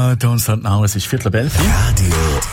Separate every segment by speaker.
Speaker 1: Donnerstagnau, es ist 11:15.
Speaker 2: Radio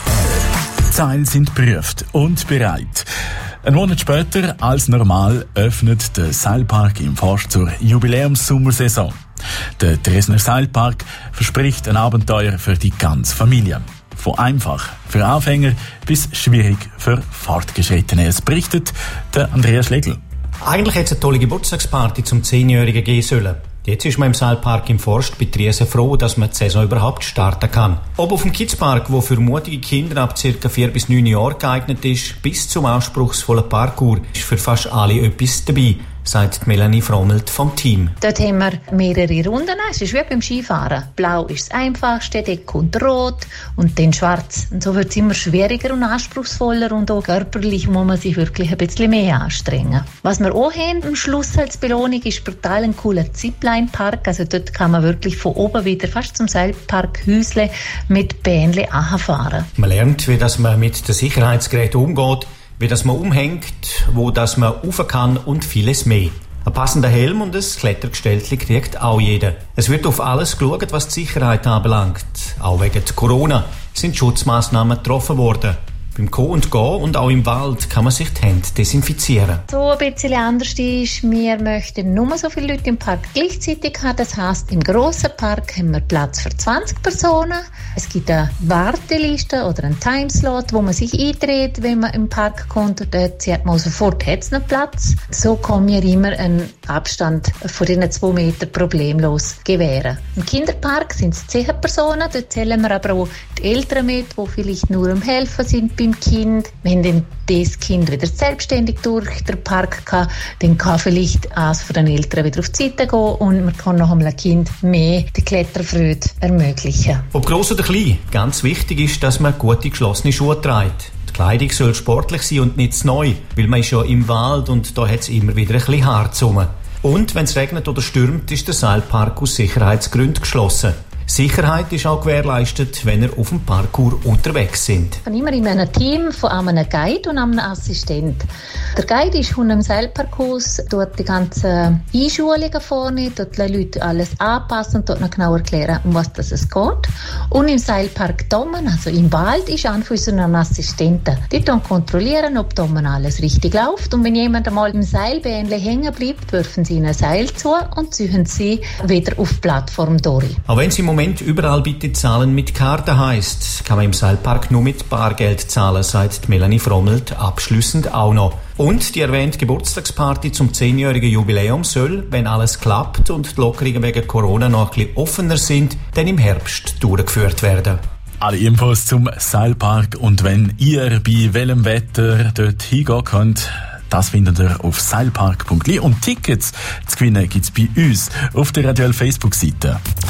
Speaker 1: Die Seile sind geprüft und bereit. Einen Monat später als normal öffnet der Seilpark im Forst zur Jubiläumssommersaison. Der Dresdner Seilpark verspricht ein Abenteuer für die ganze Familie. Von einfach für Anfänger bis schwierig für Fortgeschrittene. Es berichtet der Andreas Schlegel.
Speaker 3: Eigentlich hätte es eine tolle Geburtstagsparty zum 10-Jährigen geben sollen. Jetzt ist man im Seilpark im Forst bei Triesen froh, dass man die Saison überhaupt starten kann. Ob auf dem Kidspark, der für mutige Kinder ab ca. 4 bis 9 Jahren geeignet ist, bis zum anspruchsvollen Parkour, ist für fast alle etwas dabei, sagt Melanie Frommelt vom Team.
Speaker 4: Dort haben wir mehrere Runden. Es ist wie beim Skifahren. Blau ist das Einfachste, dann kommt Rot und dann Schwarz. Und so wird es immer schwieriger und anspruchsvoller und auch körperlich muss man sich wirklich ein bisschen mehr anstrengen. Was wir auch haben am Schluss als Belohnung ist total ein cooler Zipline-Park. Also dort kann man wirklich von oben wieder fast zum Seilpark Häusle mit Bähnle anfahren.
Speaker 3: Man lernt, wie das man mit den Sicherheitsgeräten umgeht, wie das man umhängt, wo das man rauf kann und vieles mehr. Ein passender Helm und ein Klettergestellchen kriegt auch jeder. Es wird auf alles geschaut, was die Sicherheit anbelangt. Auch wegen Corona sind Schutzmaßnahmen getroffen worden. Beim Kommen und Gehen und auch im Wald kann man sich die Hände desinfizieren.
Speaker 4: So ein bisschen anders ist, wir möchten nur so viele Leute im Park gleichzeitig haben. Das heisst, im grossen Park haben wir Platz für 20 Personen. Es gibt eine Warteliste oder einen Timeslot, wo man sich einträgt, wenn man im Park kommt. Und dort sieht man sofort, hat es noch Platz. So können wir immer einen Abstand von diesen 2 Metern problemlos gewähren. Im Kinderpark sind es 10 Personen. Dort zählen wir aber auch die Eltern mit, die vielleicht nur am Helfen sind beim Kind. Wenn dann das Kind wieder selbstständig durch den Park kann, dann kann vielleicht eines von den Eltern wieder auf die Seite gehen und man kann noch einem Kind mehr die Kletterfreude ermöglichen.
Speaker 3: Ob gross oder klein, ganz wichtig ist, dass man gute geschlossene Schuhe trägt. Die Kleidung soll sportlich sein und nicht zu neu, weil man ist ja im Wald und da hat es immer wieder ein bisschen hart rum. Und wenn es regnet oder stürmt, ist der Seilpark aus Sicherheitsgründen geschlossen. Sicherheit ist auch gewährleistet, wenn ihr auf dem Parkour unterwegs sind.
Speaker 4: Ich bin immer in einem Team von einem Guide und einem Assistent. Der Guide ist von einem Seilpark aus, dort die ganzen Einschulungen vorne, dort die Leute alles anpassen und dort noch genau erklären, um was es geht. Und im Seilpark Dommen, also im Wald, ist einer von unseren Assistenten. Die kontrollieren, ob Dommen alles richtig läuft. Und wenn jemand einmal im Seilbähnchen hängen bleibt, werfen sie ihnen ein Seil zu und ziehen sie wieder auf die Plattform durch.
Speaker 3: Auch wenn sie im Moment überall bitte zahlen mit Karte heisst, kann man im Seilpark nur mit Bargeld zahlen, sagt Melanie Frommelt abschliessend auch noch. Und die erwähnte Geburtstagsparty zum 10-jährigen Jubiläum soll, wenn alles klappt und die Lockerungen wegen Corona noch ein bisschen offener sind, dann im Herbst durchgeführt werden.
Speaker 1: Alle Infos zum Seilpark und wenn ihr bei welchem Wetter dort hingehen könnt, das findet ihr auf seilpark.li und Tickets zu gewinnen gibt's bei uns auf der Radio Facebook-Seite.